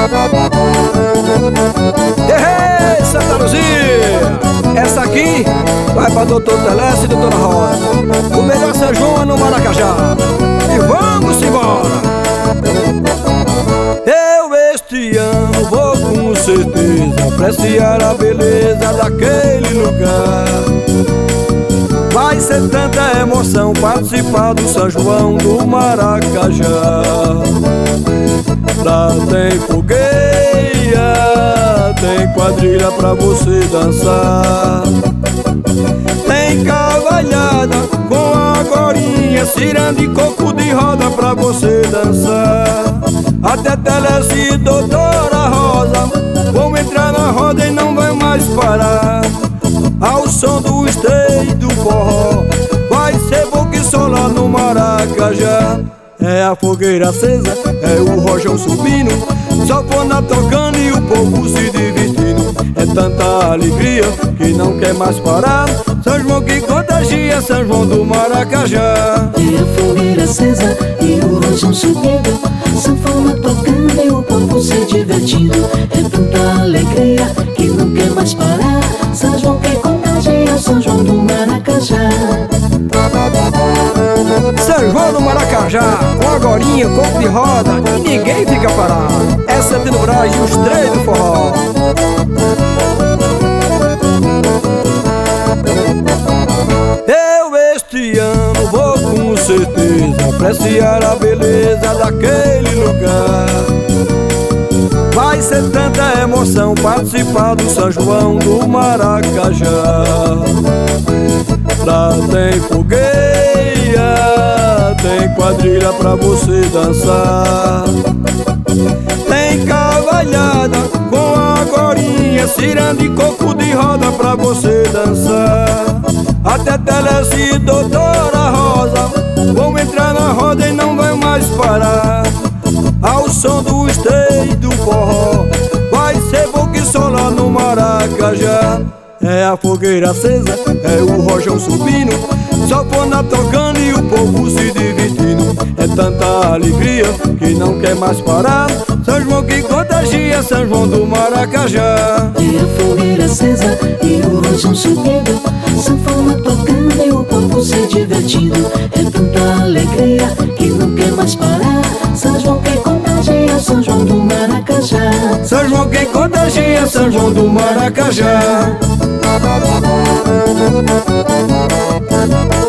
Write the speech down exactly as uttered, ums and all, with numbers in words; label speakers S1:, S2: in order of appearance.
S1: Ei, Santa Luzia! Essa aqui vai pra doutor Telésio e doutora Rosa. O melhor São João é no Maracajá. E vamos embora! Eu este ano vou com certeza apreciar a beleza daquele lugar. Vai ser tanta emoção participar do São João do Maracajá. Lá tem fogueira, tem quadrilha pra você dançar. Tem cavalhada com a gorinha, ciranda e coco de roda pra você dançar. Até Telésio e doutora Rosa vão entrar na roda e não vai mais parar. Ao som do esteio e do forró, vai ser bom que só lá no Maracajá. É a fogueira acesa, é o rojão subindo, sanfona tocando e o povo se divertindo. É tanta alegria que não quer mais parar. São João que contagia, São João do Maracajá.
S2: É a fogueira acesa e o rojão subindo, sanfona tocando e o povo se divertindo. É tanta alegria que não quer mais parar. São João que contagia, São João do Maracajá.
S1: São João do Maracajá, com a gorinha, coco de roda e ninguém fica parado. É Santino Brás e os três do forró. Eu este ano vou com certeza apreciar a beleza daquele lugar. Vai ser tanta emoção participar do São João do Maracajá. Lá tem fogueira, tem quadrilha pra você dançar. Tem cavalhada com a gorinha, ciranda e coco de roda pra você dançar. Até Telésio e doutora Rosa vão entrar na roda e não vai mais parar. Ao som do esteio e do forró, vai ser bom que só lá no Maracajá. É a fogueira acesa, é o rojão subindo, sanfona tocando e o povo se divertindo. É tanta alegria que não quer mais parar. São João que contagia, São João do Maracajá.
S2: É a fogueira acesa e o rojão subindo, sanfona tocando e o povo se divertindo. É tanta alegria que não quer mais parar. São João que contagia, São João do Maracajá.
S1: São João que contagia, São João do Maracajá.